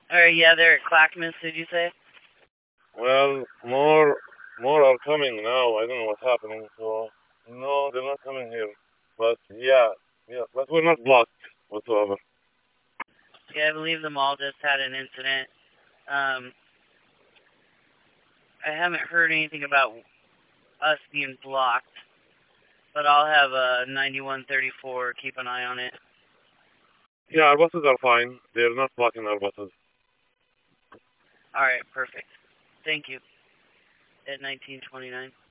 Alright, yeah, they're at Clackamas, did you say? Well, more are coming now. I don't know what's happening. So no, they're not coming here. But yeah, but we're not blocked whatsoever. Yeah, I believe the mall just had an incident. Um, I haven't heard anything about us being blocked, but I'll have a 9134 keep an eye on it. Yeah, our buses are fine. They're not blocking our buses. Alright, perfect. Thank you. At 1929.